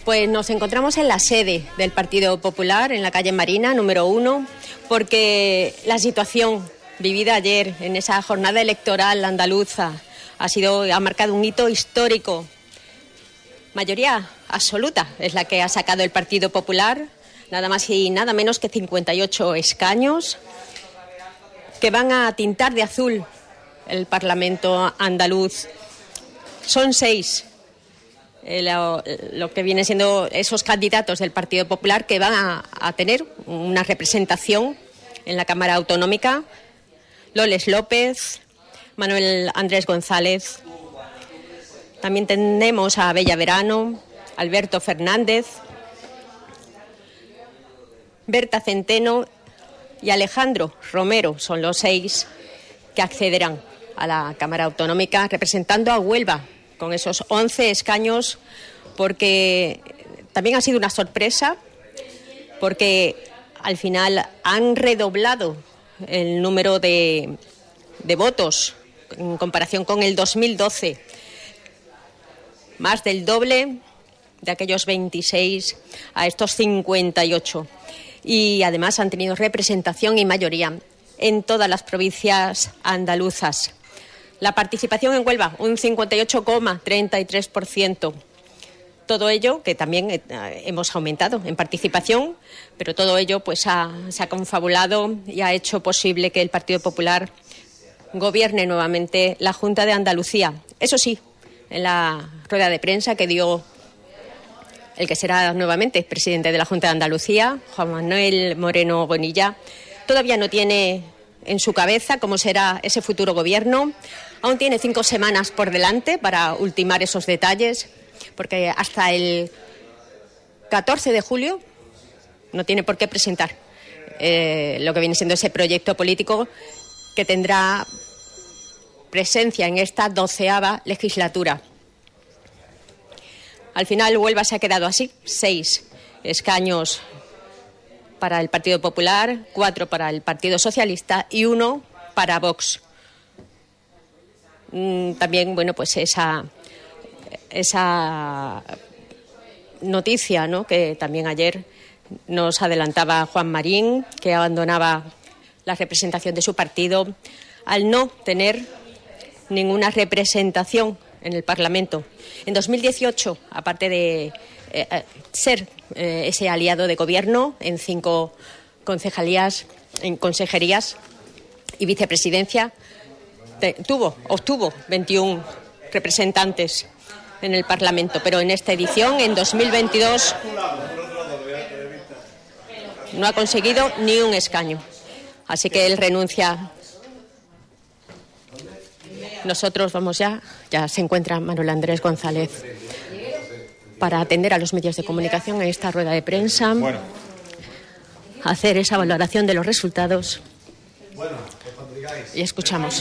Pues nos encontramos en la sede del Partido Popular, en la calle Marina, número 1, porque la situación vivida ayer en esa jornada electoral andaluza ha marcado un hito histórico. Mayoría absoluta es la que ha sacado el Partido Popular, nada más y nada menos que 58 escaños, que van a tintar de azul el Parlamento andaluz. Son 6 lo que vienen siendo esos candidatos del Partido Popular que van a tener una representación en la Cámara Autonómica: Loles López, Manuel Andrés González. También tenemos a Bella Verano, Alberto Fernández, Berta Centeno y Alejandro Romero. Son los 6 que accederán a la Cámara Autonómica representando a Huelva con esos 11 escaños, porque también ha sido una sorpresa, porque al final han redoblado el número de votos en comparación con el 2012, más del doble, de aquellos 26 a estos 58. Y además han tenido representación y mayoría en todas las provincias andaluzas. La participación en Huelva, un 58,33%. Todo ello, que también hemos aumentado en participación, pero todo ello pues se ha confabulado y ha hecho posible que el Partido Popular gobierne nuevamente la Junta de Andalucía. Eso sí, en la rueda de prensa que dio el que será nuevamente presidente de la Junta de Andalucía, Juan Manuel Moreno Bonilla, todavía no tiene en su cabeza cómo será ese futuro gobierno. Aún tiene 5 semanas por delante para ultimar esos detalles, porque hasta el 14 de julio no tiene por qué presentar lo que viene siendo ese proyecto político que tendrá presencia en esta 12ª legislatura. Al final Huelva se ha quedado así: 6 escaños para el Partido Popular, 4 para el Partido Socialista y 1 para Vox. También, bueno, pues esa noticia, ¿no?, que también ayer nos adelantaba Juan Marín, que abandonaba la representación de su partido al no tener ninguna representación en el Parlamento. En 2018, aparte de ser ese aliado de gobierno en 5 concejalías, en consejerías y vicepresidencia, obtuvo 21 representantes en el Parlamento, pero en esta edición, en 2022, no ha conseguido ni un escaño. Así que él renuncia. Nosotros vamos ya se encuentra Manuel Andrés González para atender a los medios de comunicación en esta rueda de prensa, hacer esa valoración de los resultados. Y escuchamos.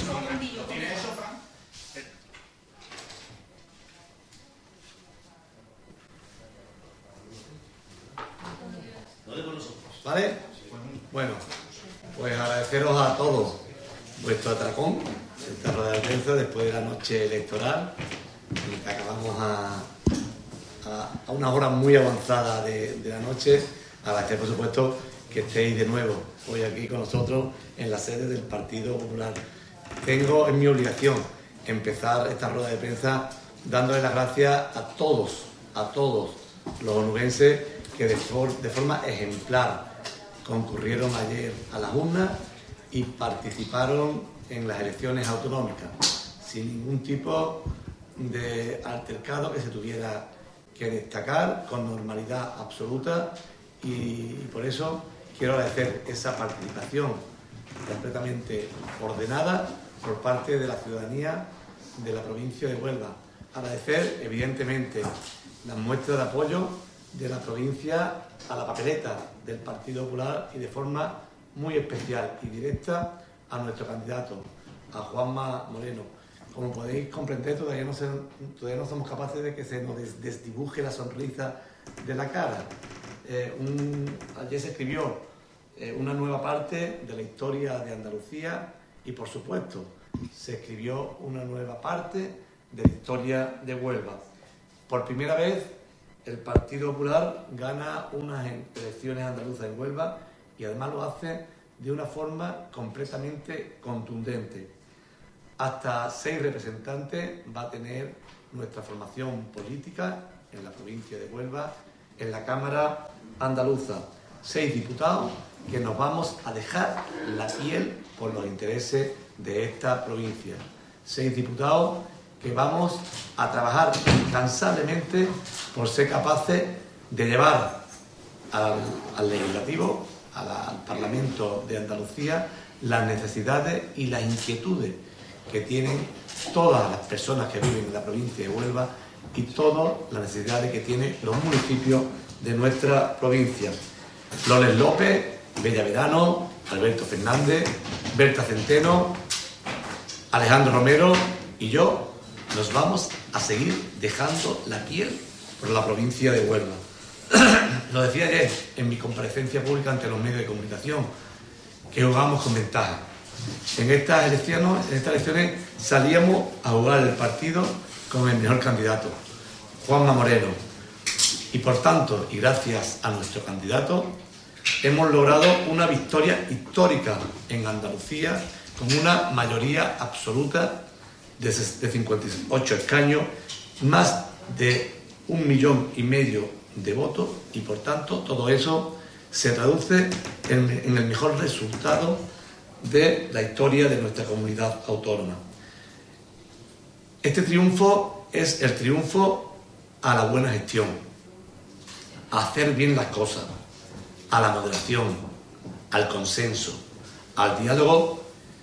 ¿Vale? Bueno, pues agradeceros a todos vuestro atracón, esta rueda de prensa después de la noche electoral, en que acabamos a una hora muy avanzada de la noche. Agradecer, por supuesto, que estéis de nuevo hoy aquí con nosotros en la sede del Partido Popular. Tengo, es mi obligación, empezar esta rueda de prensa dándole las gracias a todos los onubenses que de forma ejemplar concurrieron ayer a las urnas y participaron en las elecciones autonómicas, sin ningún tipo de altercado que se tuviera que destacar, con normalidad absoluta, y por eso quiero agradecer esa participación completamente ordenada por parte de la ciudadanía de la provincia de Huelva. Agradecer, evidentemente, las muestras de apoyo de la provincia a la papeleta del Partido Popular y de forma muy especial y directa a nuestro candidato, a Juanma Moreno. Como podéis comprender, todavía no somos capaces de que se nos desdibuje la sonrisa de la cara. Ayer se escribió una nueva parte de la historia de Andalucía y, por supuesto, se escribió una nueva parte de la historia de Huelva. Por primera vez el Partido Popular gana unas elecciones andaluzas en Huelva y además lo hace de una forma completamente contundente. Hasta 6 representantes va a tener nuestra formación política en la provincia de Huelva, en la Cámara Andaluza. 6 diputados que nos vamos a dejar la piel por los intereses de esta provincia. 6 diputados que vamos a trabajar incansablemente por ser capaces de llevar al Legislativo, al Parlamento de Andalucía, las necesidades y las inquietudes que tienen todas las personas que viven en la provincia de Huelva y todas las necesidades que tienen los municipios de nuestra provincia. Loles López, Bella Verano, Alberto Fernández, Berta Centeno, Alejandro Romero y yo nos vamos a seguir dejando la piel por la provincia de Huelva. Lo decía ayer en mi comparecencia pública ante los medios de comunicación, que jugamos con ventaja. En estas elecciones salíamos a jugar el partido con el mejor candidato, Juanma Moreno. Y por tanto, y gracias a nuestro candidato, hemos logrado una victoria histórica en Andalucía con una mayoría absoluta de 58 escaños, más de 1,5 millones de votos y por tanto todo eso se traduce en el mejor resultado de la historia de nuestra comunidad autónoma. Este triunfo es el triunfo a la buena gestión, a hacer bien las cosas, a la moderación, al consenso, al diálogo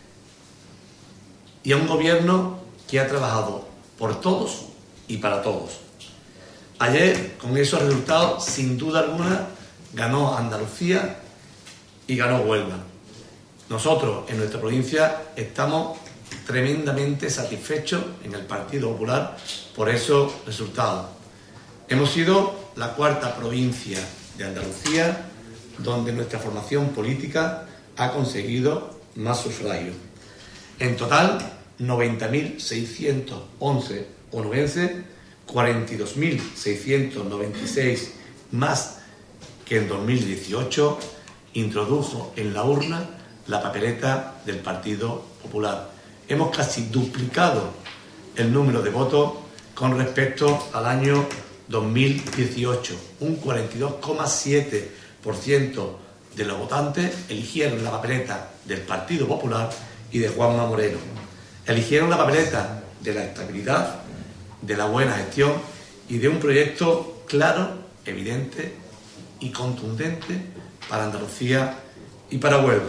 y a un gobierno que ha trabajado por todos y para todos. Ayer, con esos resultados, sin duda alguna, ganó Andalucía y ganó Huelva. Nosotros, en nuestra provincia, estamos tremendamente satisfechos en el Partido Popular por esos resultados. Hemos sido la 4ª provincia de Andalucía donde nuestra formación política ha conseguido más sufragios. En total, 90.611 onubenses, 42.696 más que en 2018, introdujo en la urna la papeleta del Partido Popular. Hemos casi duplicado el número de votos con respecto al año 2018. Un 42,7% de los votantes eligieron la papeleta del Partido Popular y de Juanma Moreno. Eligieron la papeleta de la estabilidad, de la buena gestión y de un proyecto claro, evidente y contundente para Andalucía y para Huelva.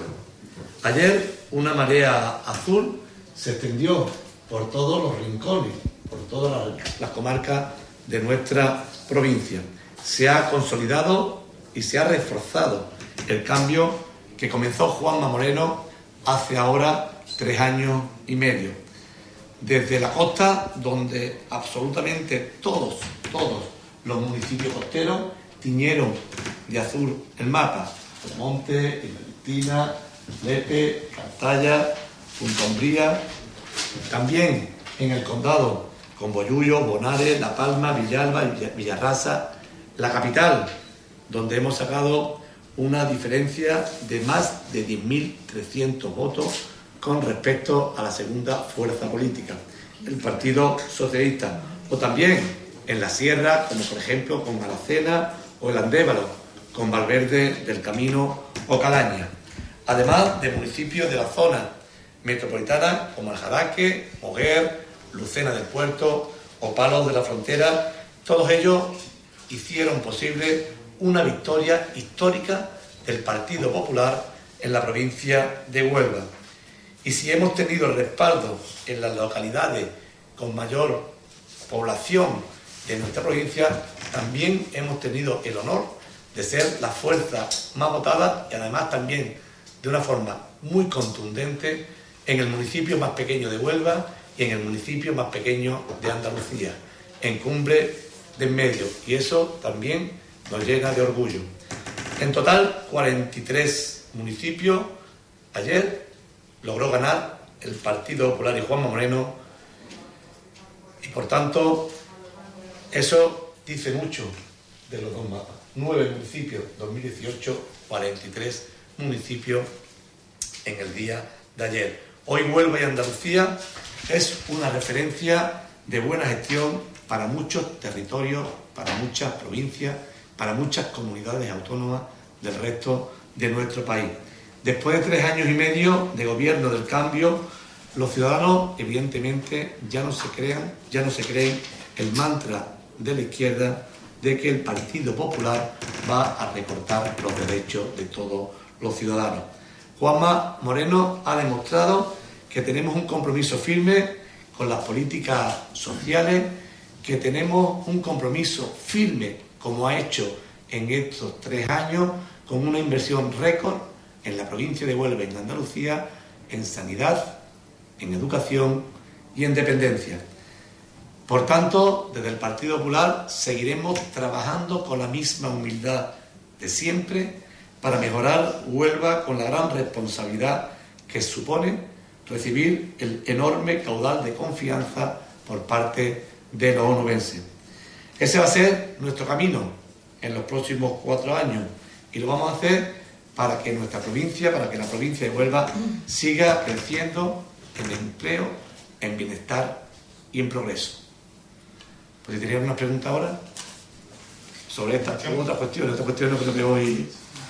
Ayer una marea azul se extendió por todos los rincones, por todas las comarcas de nuestra provincia. Se ha consolidado y se ha reforzado el cambio que comenzó Juanma Moreno hace ahora 3 años y medio. Desde la costa, donde absolutamente todos los municipios costeros tiñeron de azul el mapa. Monte, Cristina, Lepe, Cartaya, Punta Umbría. También en el condado, con Bollullo, Bonares, La Palma, Villalba, Villarrasa, la capital, donde hemos sacado una diferencia de más de 10.300 votos con respecto a la segunda fuerza política, el Partido Socialista. O también en la sierra, como por ejemplo con Alacena o el Andévalo, con Valverde del Camino o Calaña. Además de municipios de la zona metropolitana como Aljaraque, Moguer, Lucena del Puerto o Palos de la Frontera, todos ellos hicieron posible una victoria histórica del Partido Popular en la provincia de Huelva. Y si hemos tenido el respaldo en las localidades con mayor población de nuestra provincia, también hemos tenido el honor de ser la fuerza más votada y además también de una forma muy contundente en el municipio más pequeño de Huelva y en el municipio más pequeño de Andalucía, en Cumbre de Enmedio, y eso también nos llena de orgullo. En total, 43 municipios. Ayer logró ganar el Partido Popular y Juanma Moreno, y por tanto eso dice mucho de los dos mapas. 9 municipios 2018, 43 municipios en el día de ayer. Hoy Huelva y Andalucía es una referencia de buena gestión para muchos territorios, para muchas provincias, para muchas comunidades autónomas del resto de nuestro país. Después de 3 años y medio de gobierno del cambio, los ciudadanos evidentemente ya no se creen el mantra de la izquierda de que el Partido Popular va a recortar los derechos de todos los ciudadanos. Juanma Moreno ha demostrado que tenemos un compromiso firme con las políticas sociales, que tenemos un compromiso firme, como ha hecho en estos 3 años, con una inversión récord en la provincia de Huelva y en Andalucía, en sanidad, en educación y en dependencia. Por tanto, desde el Partido Popular seguiremos trabajando con la misma humildad de siempre para mejorar Huelva con la gran responsabilidad que supone recibir el enorme caudal de confianza por parte de los onubenses. Ese va a ser nuestro camino en los próximos 4 años y lo vamos a hacer para que nuestra provincia, para que la provincia de Huelva siga creciendo en empleo, en bienestar y en progreso. Pues si tenían una pregunta ahora sobre esta u otras cuestiones creo que hoy...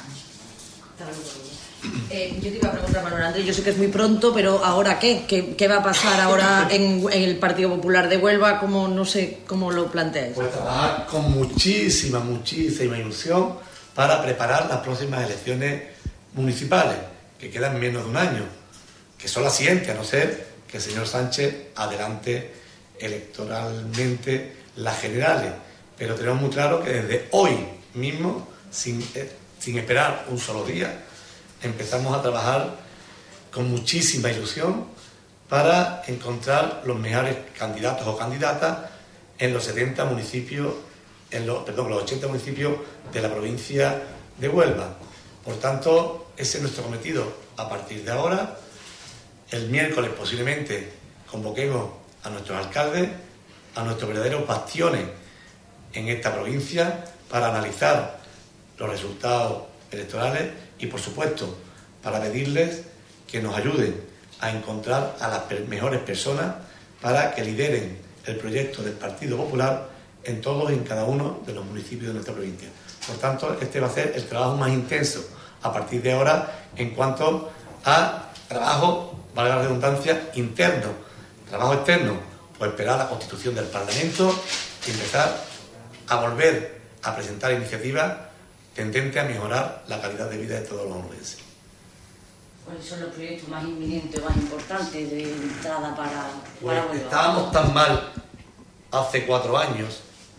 Yo te iba a preguntar, Manuel Andrés, yo sé que es muy pronto, pero ¿ahora qué? ¿Qué va a pasar ahora en el Partido Popular de Huelva? ¿Cómo, no sé cómo lo planteáis? Pues trabajar con muchísima ilusión para preparar las próximas elecciones municipales, que quedan menos de un año, que son las siguientes, a no ser que el señor Sánchez adelante electoralmente las generales. Pero tenemos muy claro que desde hoy mismo, sin esperar un solo día, empezamos a trabajar con muchísima ilusión para encontrar los mejores candidatos o candidatas en los 70 municipios, los 80 municipios de la provincia de Huelva. Por tanto, ese es nuestro cometido a partir de ahora. El miércoles posiblemente convoquemos a nuestros alcaldes, a nuestros verdaderos bastiones en esta provincia para analizar los resultados electorales y, por supuesto, para pedirles que nos ayuden a encontrar a las mejores personas para que lideren el proyecto del Partido Popular en todos y en cada uno de los municipios de nuestra provincia. Por tanto, este va a ser el trabajo más intenso a partir de ahora en cuanto a trabajo, valga la redundancia, interno. Trabajo externo, pues esperar la constitución del Parlamento y empezar a volver a presentar iniciativas tendentes a mejorar la calidad de vida de todos los onubenses. ¿Cuáles son los proyectos más inminentes, más importantes de entrada para Huelva? Estábamos tan mal hace 4 años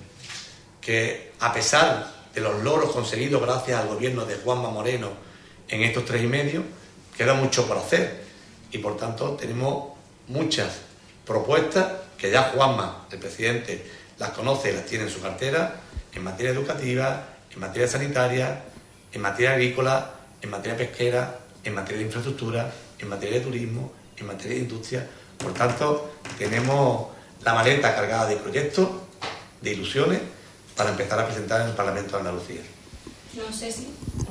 que, a pesar de los logros conseguidos gracias al gobierno de Juanma Moreno en estos 3 y medio, queda mucho por hacer y, por tanto, tenemos muchas propuestas que ya Juanma, el presidente, las conoce y las tiene en su cartera en materia educativa, en materia sanitaria, en materia agrícola, en materia pesquera, en materia de infraestructura, en materia de turismo, en materia de industria. Por tanto, tenemos la maleta cargada de proyectos, de ilusiones, para empezar a presentar en el Parlamento de Andalucía. No sé si...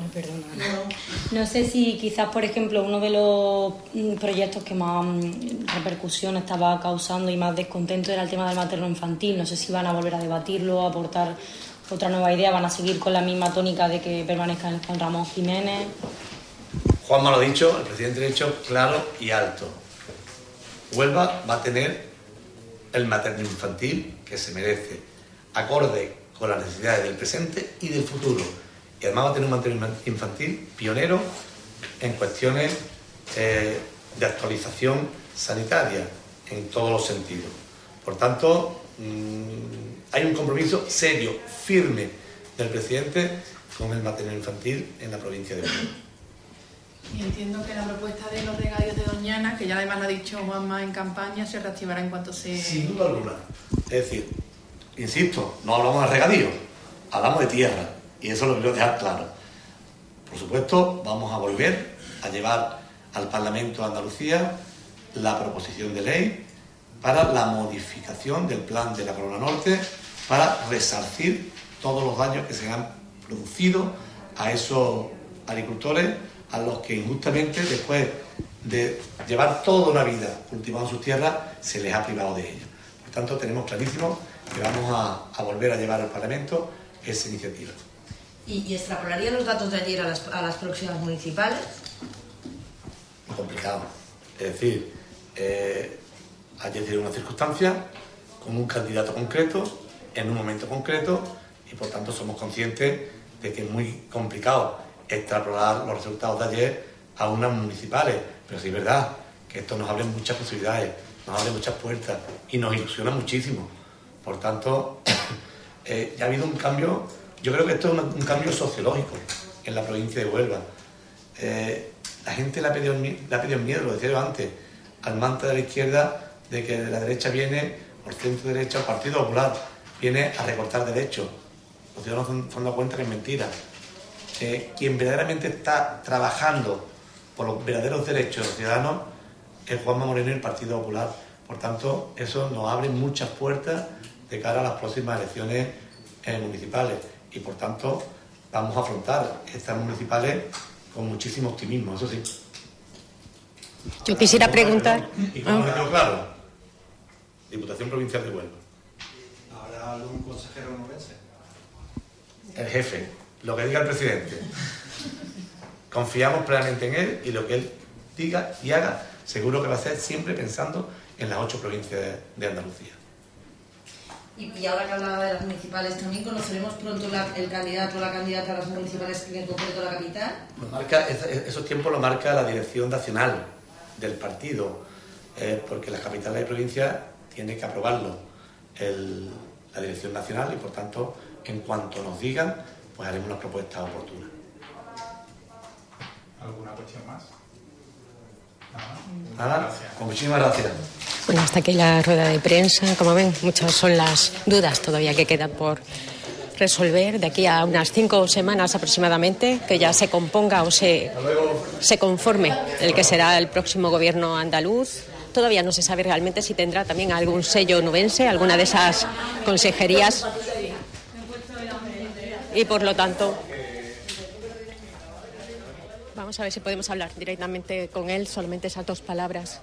No sé si quizás, por ejemplo, uno de los proyectos que más repercusión estaba causando y más descontento era el tema del materno-infantil. No sé si van a volver a debatirlo, a aportar otra nueva idea, van a seguir con la misma tónica de que permanezca en Juan Ramón Jiménez. Juanma lo ha dicho, el presidente lo ha dicho claro y alto. Huelva va a tener el materno-infantil que se merece, acorde con las necesidades del presente y del futuro. Y además va a tener un materno-infantil pionero en cuestiones de actualización sanitaria en todos los sentidos. Por tanto, hay un compromiso serio, firme del presidente con el materno-infantil en la provincia de Huelva. Y entiendo que la propuesta de los regadíos de Doñana, que ya además lo ha dicho Juanma en campaña, se reactivará en cuanto se... Sin duda alguna. Es decir, insisto, no hablamos de regadío, hablamos de tierra, y eso lo quiero dejar claro. Por supuesto, vamos a volver a llevar al Parlamento de Andalucía la proposición de ley para la modificación del plan de la Corona Norte para resarcir todos los daños que se han producido a esos agricultores a los que injustamente, después de llevar toda una vida cultivando sus tierras, se les ha privado de ello. Por tanto, tenemos clarísimo que vamos a volver a llevar al Parlamento esa iniciativa. ¿Y extrapolaría los datos de ayer a las próximas municipales? Muy complicado. Es decir, ayer tiene una circunstancia con un candidato concreto, en un momento concreto, y por tanto somos conscientes de que es muy complicado extrapolar los resultados de ayer a unas municipales. Pero sí es verdad que esto nos abre muchas posibilidades, nos abre muchas puertas y nos ilusiona muchísimo. Por tanto, ya ha habido un cambio, yo creo que esto es un cambio sociológico en la provincia de Huelva. La gente le ha pedido miedo, lo decía yo antes, al mantra de la izquierda de que la derecha viene, o el centro derecha, el Partido Popular, viene a recortar derechos. Los ciudadanos se han dado cuenta que es mentira. Quien verdaderamente está trabajando por los verdaderos derechos de los ciudadanos es Juanma Moreno y el Partido Popular. Por tanto, eso nos abre muchas puertas de cara a las próximas elecciones municipales y por tanto vamos a afrontar estas municipales con muchísimo optimismo, eso sí. Yo quisiera preguntar... Y como quedó claro, Diputación Provincial de Huelva. ¿Habrá algún consejero onubense? El jefe, lo que diga el presidente. Confiamos plenamente en él y lo que él diga y haga, seguro que va a ser siempre pensando en las 8 provincias de Andalucía. Y ahora que hablaba de las municipales, ¿también conoceremos pronto el candidato o la candidata a las municipales, en concreto la capital? Esos tiempos lo marca la dirección nacional del partido, porque las capitales de provincia tiene que aprobarlo la dirección nacional y por tanto, en cuanto nos digan, pues haremos las propuestas oportunas. ¿Alguna cuestión más? Nada, pues muchísimas gracias. Bueno, hasta aquí la rueda de prensa. Como ven, muchas son las dudas todavía que quedan por resolver de aquí a unas 5 semanas aproximadamente, que ya se componga o se conforme el que será el próximo gobierno andaluz. Todavía no se sabe realmente si tendrá también algún sello onubense, alguna de esas consejerías. Y por lo tanto, vamos a ver si podemos hablar directamente con él, solamente esas 2 palabras.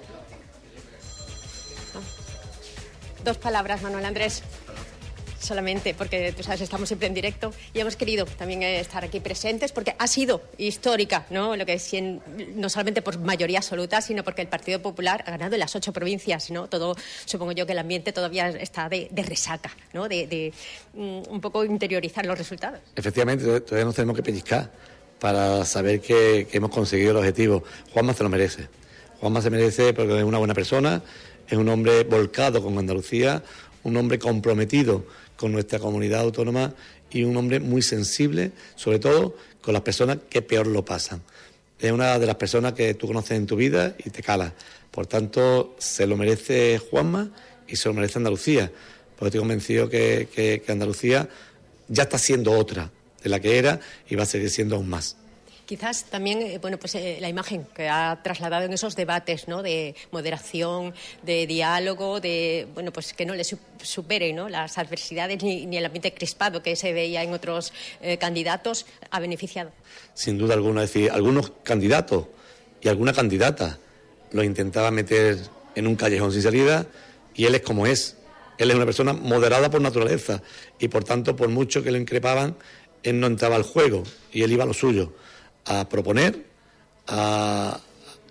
2 palabras, Manuel Andrés. Solamente porque, tú sabes, estamos siempre en directo y hemos querido también estar aquí presentes porque ha sido histórica, ¿no? Lo que es, no solamente por mayoría absoluta, sino porque el Partido Popular ha ganado en las 8 provincias, ¿no? Todo, supongo yo que el ambiente todavía está de resaca, ¿no? De un poco interiorizar los resultados. Efectivamente, todavía nos tenemos que pellizcar para saber que hemos conseguido el objetivo. Juanma se lo merece. Juanma se merece porque es una buena persona, es un hombre volcado con Andalucía, un hombre comprometido con nuestra comunidad autónoma y un hombre muy sensible, sobre todo con las personas que peor lo pasan. Es una de las personas que tú conoces en tu vida y te cala. Por tanto, se lo merece Juanma y se lo merece Andalucía, porque estoy convencido que Andalucía ya está siendo otra de la que era y va a seguir siendo aún más. Quizás también, la imagen que ha trasladado en esos debates, ¿no? De moderación, de diálogo, de, que no le supere, ¿no? Las adversidades ni el ambiente crispado que se veía en otros candidatos, ha beneficiado. Sin duda alguna, es decir, algunos candidatos y alguna candidata lo intentaba meter en un callejón sin salida y él es como es. Él es una persona moderada por naturaleza y por tanto, por mucho que lo increpaban, él no entraba al juego y él iba a lo suyo. A proponer y a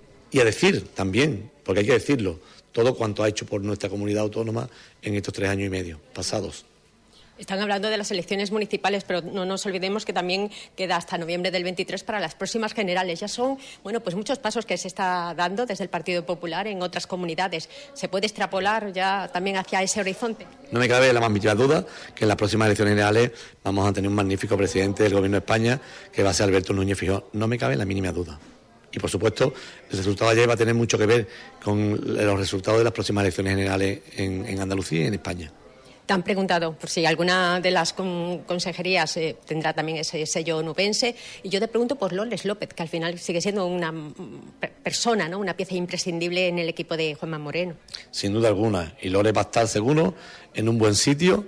decir también, porque hay que decirlo, todo cuanto ha hecho por nuestra comunidad autónoma en estos 3 años y medio pasados. Están hablando de las elecciones municipales, pero no nos olvidemos que también queda hasta noviembre del 23 para las próximas generales. Ya son, muchos pasos que se está dando desde el Partido Popular en otras comunidades. ¿Se puede extrapolar ya también hacia ese horizonte? No me cabe la más mínima duda que en las próximas elecciones generales vamos a tener un magnífico presidente del Gobierno de España, que va a ser Alberto Núñez Feijóo. No me cabe la mínima duda. Y, por supuesto, el resultado de ayer va a tener mucho que ver con los resultados de las próximas elecciones generales en Andalucía y en España. Te han preguntado por si alguna de las consejerías tendrá también ese sello onubense. Y yo te pregunto por Loles López, que al final sigue siendo una persona, ¿no? Una pieza imprescindible en el equipo de Juanma Moreno. Sin duda alguna. Y Loles va a estar seguro en un buen sitio,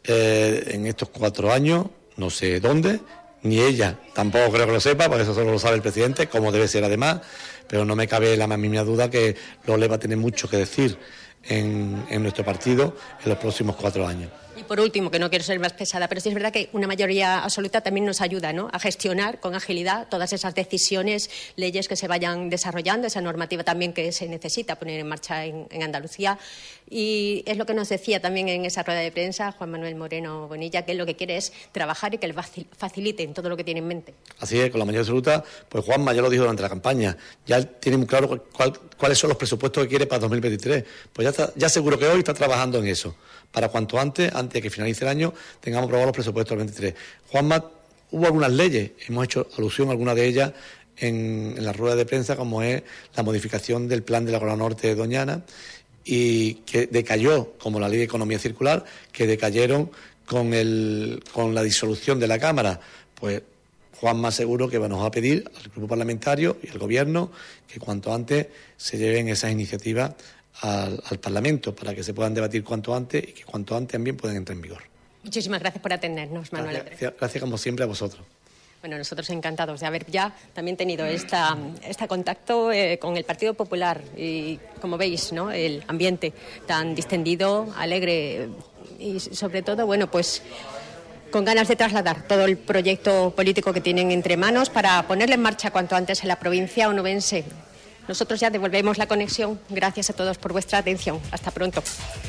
en estos 4 años, no sé dónde, ni ella tampoco creo que lo sepa, porque eso solo lo sabe el presidente, como debe ser además, pero no me cabe la más mínima duda que Loles va a tener mucho que decir en nuestro partido en los próximos 4 años. Y por último, que no quiero ser más pesada, pero sí es verdad que una mayoría absoluta también nos ayuda, ¿no?, a gestionar con agilidad todas esas decisiones, leyes que se vayan desarrollando, esa normativa también que se necesita poner en marcha en Andalucía. Y es lo que nos decía también en esa rueda de prensa Juan Manuel Moreno Bonilla, que lo que quiere es trabajar y que le faciliten todo lo que tiene en mente. Así es, con la mayoría absoluta, pues Juanma ya lo dijo durante la campaña, ya tiene muy claro cuáles son los presupuestos que quiere para 2023. Pues ya seguro que hoy está trabajando en eso, para cuanto antes de que finalice el año, tengamos aprobados los presupuestos del 23. Juanma, hubo algunas leyes, hemos hecho alusión a algunas de ellas en la rueda de prensa, como es la modificación del plan de la Costa Norte de Doñana, y que decayó, como la Ley de Economía Circular, que decayeron con la disolución de la Cámara. Pues Juanma seguro que nos va a pedir al grupo parlamentario y al Gobierno que cuanto antes se lleven esas iniciativas al Parlamento para que se puedan debatir cuanto antes y que cuanto antes también puedan entrar en vigor. Muchísimas gracias por atendernos, Manuel. Gracias como siempre a vosotros. Bueno, nosotros encantados de haber ya también tenido este contacto con el Partido Popular y, como veis, ¿no?, el ambiente tan distendido, alegre y, sobre todo, bueno, pues con ganas de trasladar todo el proyecto político que tienen entre manos para ponerle en marcha cuanto antes en la provincia onubense. Nosotros ya devolvemos la conexión. Gracias a todos por vuestra atención. Hasta pronto.